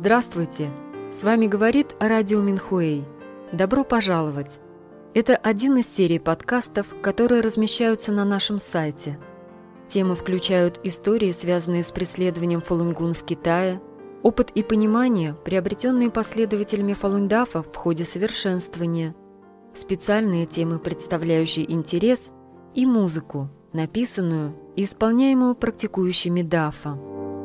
Здравствуйте! С вами говорит Радио Минхуэй. Добро пожаловать! Это один из серий подкастов, которые размещаются на нашем сайте. Темы включают истории, связанные с преследованием фалунгун в Китае, опыт и понимание, приобретенные последователями фалундафа в ходе совершенствования, специальные темы, представляющие интерес, и музыку, написанную и исполняемую практикующими дафа.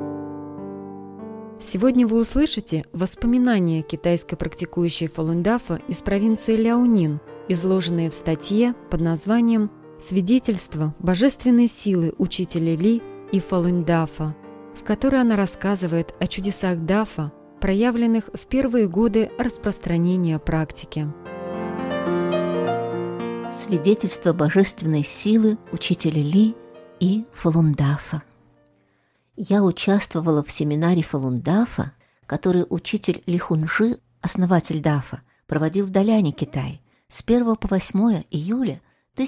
Сегодня вы услышите воспоминания китайской практикующей фалундафа из провинции Ляонин, изложенные в статье под названием «Свидетельство божественной силы учителя Ли и фалундафа», в которой она рассказывает о чудесах дафа, проявленных в первые годы распространения практики. Свидетельство божественной силы учителя Ли и фалундафа. Я участвовала в семинаре фалундафа, который учитель Ли Хунжи, основатель дафа, проводил в Даляне, Китай, с 1 по 8 июля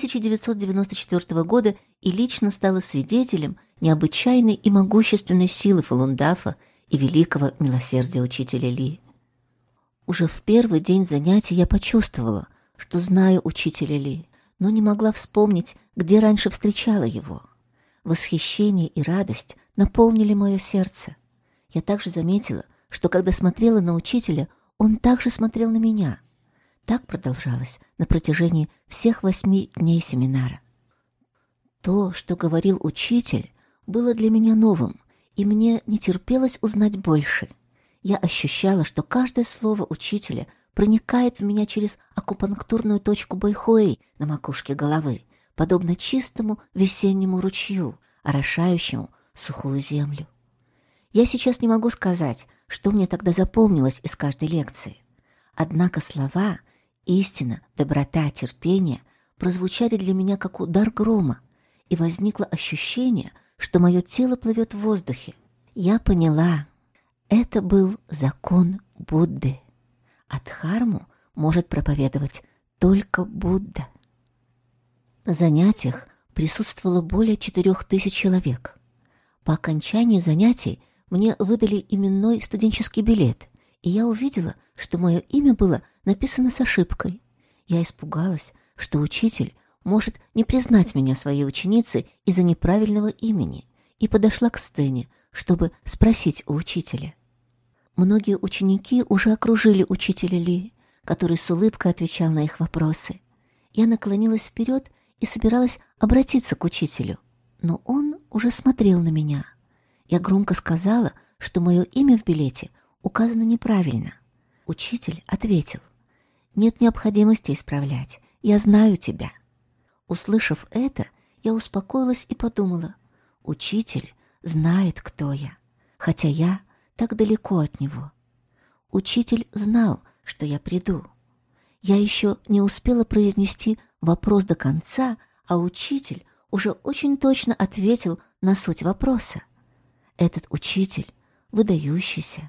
1994 года и лично стала свидетелем необычайной и могущественной силы фалундафа и великого милосердия учителя Ли. Уже в первый день занятий я почувствовала, что знаю учителя Ли, но не могла вспомнить, где раньше встречала его. Восхищение и радость наполнили мое сердце. Я также заметила, что когда смотрела на учителя, он также смотрел на меня. Так продолжалось на протяжении всех 8 дней семинара. То, что говорил учитель, было для меня новым, и мне не терпелось узнать больше. Я ощущала, что каждое слово учителя проникает в меня через акупунктурную точку Бэйхуэй на макушке головы, подобно чистому весеннему ручью, орошающему сухую землю. Я сейчас не могу сказать, что мне тогда запомнилось из каждой лекции. Однако слова «истина», «доброта», «терпение» прозвучали для меня как удар грома, и возникло ощущение, что мое тело плывет в воздухе. Я поняла, это был закон Будды, а дхарму может проповедовать только Будда. На занятиях присутствовало более 4000 человек. По окончании занятий мне выдали именной студенческий билет, и я увидела, что мое имя было написано с ошибкой. Я испугалась, что учитель может не признать меня своей ученицей из-за неправильного имени, и подошла к сцене, чтобы спросить у учителя. Многие ученики уже окружили учителя Ли, который с улыбкой отвечал на их вопросы. Я наклонилась вперед и собиралась обратиться к учителю, но он уже смотрел на меня. Я громко сказала, что мое имя в билете указано неправильно. Учитель ответил: «Нет необходимости исправлять, я знаю тебя». Услышав это, я успокоилась и подумала: учитель знает, кто я, хотя я так далеко от него. Учитель знал, что я приду. Я еще не успела произнести вопрос до конца, а учитель уже очень точно ответил на суть вопроса. Этот учитель выдающийся.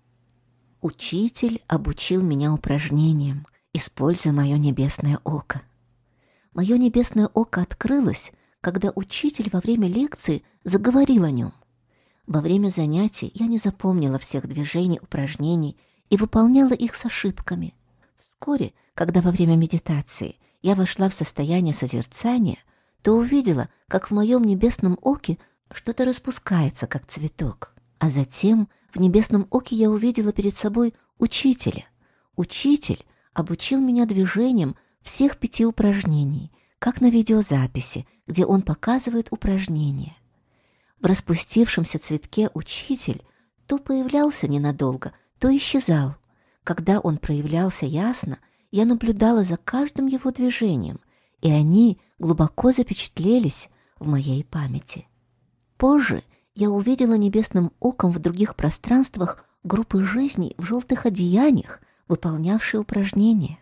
Учитель обучил меня упражнениям, используя мое небесное око. Мое небесное око открылось, когда учитель во время лекции заговорил о нем. Во время занятий я не запомнила всех движений упражнений и выполняла их с ошибками. Вскоре, когда во время медитации я вошла в состояние созерцания, то увидела, как в моем небесном оке что-то распускается, как цветок. А затем в небесном оке я увидела перед собой учителя. Учитель обучил меня движениям всех 5 упражнений, как на видеозаписи, где он показывает упражнения. В распустившемся цветке учитель то появлялся ненадолго, то исчезал. Когда он проявлялся ясно, я наблюдала за каждым его движением, и они глубоко запечатлелись в моей памяти. Позже я увидела небесным оком в других пространствах группы жизней в желтых одеяниях, выполнявшие упражнения.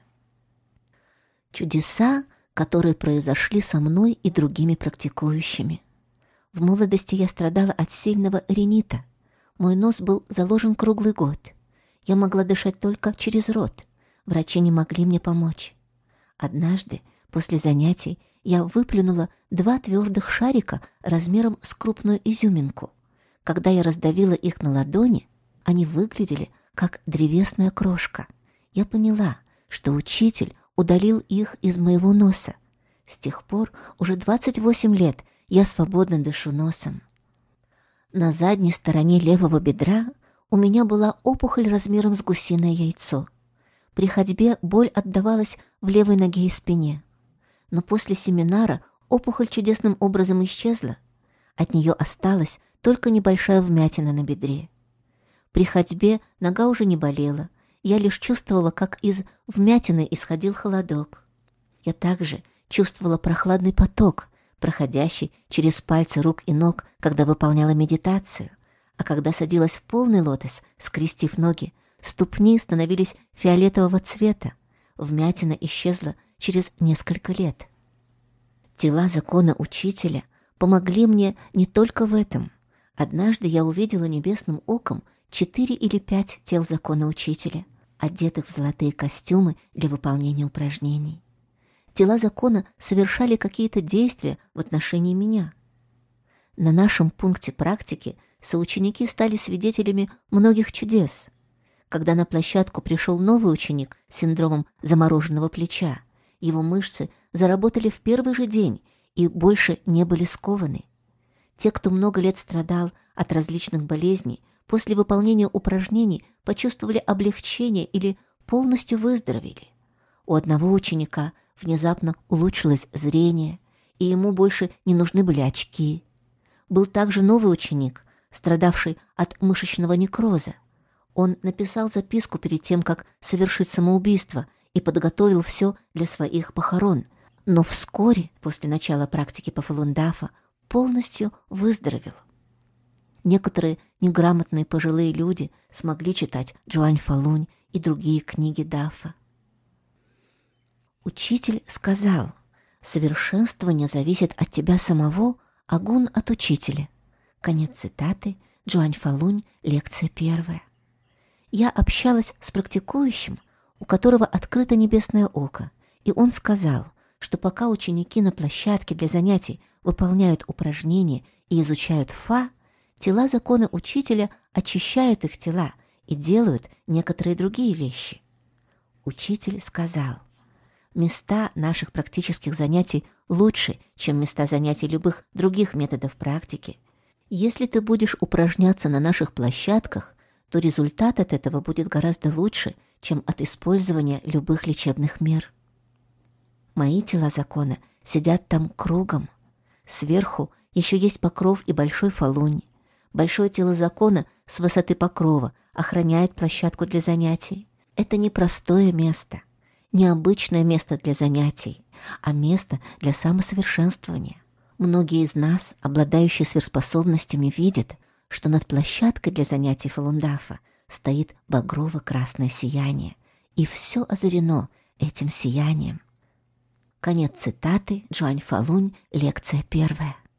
Чудеса, которые произошли со мной и другими практикующими. В молодости я страдала от сильного ринита. Мой нос был заложен круглый год. Я могла дышать только через рот. Врачи не могли мне помочь. Однажды, после занятий, я выплюнула 2 твердых шарика размером с крупную изюминку. Когда я раздавила их на ладони, они выглядели как древесная крошка. Я поняла, что учитель удалил их из моего носа. С тех пор уже 28 лет я свободно дышу носом. На задней стороне левого бедра у меня была опухоль размером с гусиное яйцо. При ходьбе боль отдавалась в левой ноге и спине. Но после семинара опухоль чудесным образом исчезла. От нее осталась только небольшая вмятина на бедре. При ходьбе нога уже не болела. Я лишь чувствовала, как из вмятины исходил холодок. Я также чувствовала прохладный поток, проходящий через пальцы рук и ног, когда выполняла медитацию. А когда садилась в полный лотос, скрестив ноги, ступни становились фиолетового цвета. Вмятина исчезла через несколько лет. Тела закона учителя помогли мне не только в этом. Однажды я увидела небесным оком 4 или 5 тел закона учителя, одетых в золотые костюмы для выполнения упражнений. Тела закона совершали какие-то действия в отношении меня. На нашем пункте практики соученики стали свидетелями многих чудес. Когда на площадку пришел новый ученик с синдромом замороженного плеча, его мышцы заработали в первый же день и больше не были скованы. Те, кто много лет страдал от различных болезней, после выполнения упражнений почувствовали облегчение или полностью выздоровели. У одного ученика внезапно улучшилось зрение, и ему больше не нужны были очки. Был также новый ученик, страдавший от мышечного некроза. Он написал записку перед тем, как совершить самоубийство, и подготовил все для своих похорон, но вскоре, после начала практики по Фалун-Дафа, полностью выздоровел. Некоторые неграмотные пожилые люди смогли читать Джуань Фалунь и другие книги Дафа. Учитель сказал: «Совершенствование зависит от тебя самого, а гун от учителя». Конец цитаты, Джуань Фалунь, лекция 1. Я общалась с практикующим, у которого открыто небесное око, и он сказал, что пока ученики на площадке для занятий выполняют упражнения и изучают фа, тела закона учителя очищают их тела и делают некоторые другие вещи. Учитель сказал: места наших практических занятий лучше, чем места занятий любых других методов практики. Если ты будешь упражняться на наших площадках, то результат от этого будет гораздо лучше, чем от использования любых лечебных мер. Мои тела закона сидят там кругом. Сверху еще есть покров и большой фалунь. Большое тело закона с высоты покрова охраняет площадку для занятий. Это не простое место, не обычное место для занятий, а место для самосовершенствования. Многие из нас, обладающие сверхспособностями, видят, что над площадкой для занятий Фалун-Дафа стоит багрово-красное сияние, и все озарено этим сиянием. Конец цитаты, Джуань Фалунь, лекция 1.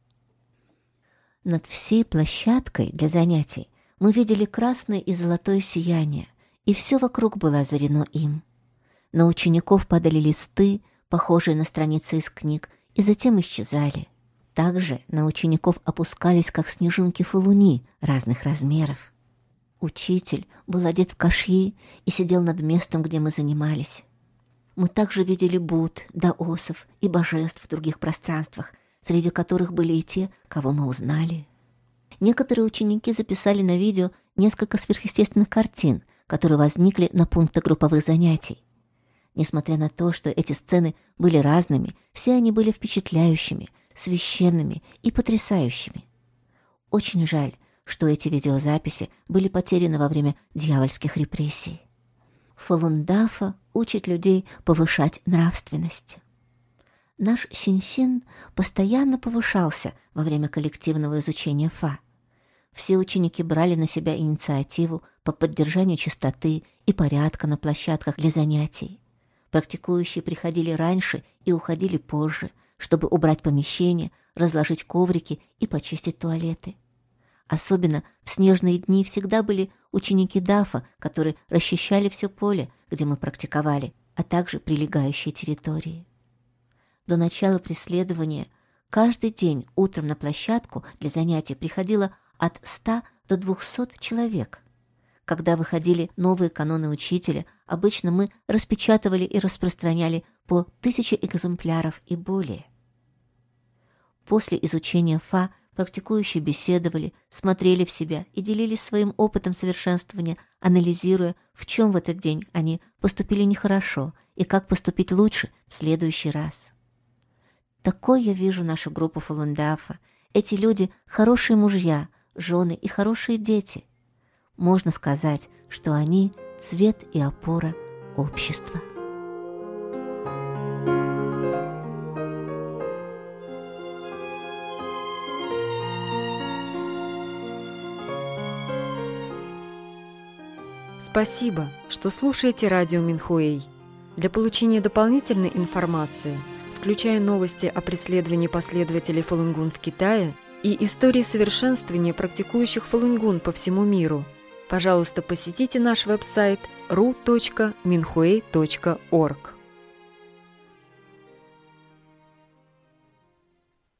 Над всей площадкой для занятий мы видели красное и золотое сияние, и все вокруг было озарено им. На учеников падали листы, похожие на страницы из книг, и затем исчезали. Также на учеников опускались, как снежинки, фалуни разных размеров. Учитель был одет в кашьи и сидел над местом, где мы занимались. Мы также видели Будд, даосов и божеств в других пространствах, среди которых были и те, кого мы узнали. Некоторые ученики записали на видео несколько сверхъестественных картин, которые возникли на пунктах групповых занятий. Несмотря на то, что эти сцены были разными, все они были впечатляющими, священными и потрясающими. Очень жаль, что эти видеозаписи были потеряны во время дьявольских репрессий. Фалун-Дафа учит людей повышать нравственность. Наш Синь-Син постоянно повышался во время коллективного изучения Фа. Все ученики брали на себя инициативу по поддержанию чистоты и порядка на площадках для занятий. Практикующие приходили раньше и уходили позже, чтобы убрать помещение, разложить коврики и почистить туалеты. Особенно в снежные дни всегда были ученики Дафа, которые расчищали все поле, где мы практиковали, а также прилегающие территории. До начала преследования каждый день утром на площадку для занятий приходило от 100 до 200 человек. Когда выходили новые каноны учителя, обычно мы распечатывали и распространяли по 1000 экземпляров и более. После изучения Фа практикующие беседовали, смотрели в себя и делились своим опытом совершенствования, анализируя, в чем в этот день они поступили нехорошо и как поступить лучше в следующий раз. Такой я вижу нашу группу Фалун-Дафа. Эти люди – хорошие мужья, жены и хорошие дети. Можно сказать, что они – цвет и опора общества. Спасибо, что слушаете радио Минхуэй. Для получения дополнительной информации, включая новости о преследовании последователей Фалунгун в Китае и истории совершенствования практикующих Фалунгун по всему миру, пожалуйста, посетите наш веб-сайт ru.minhui.org.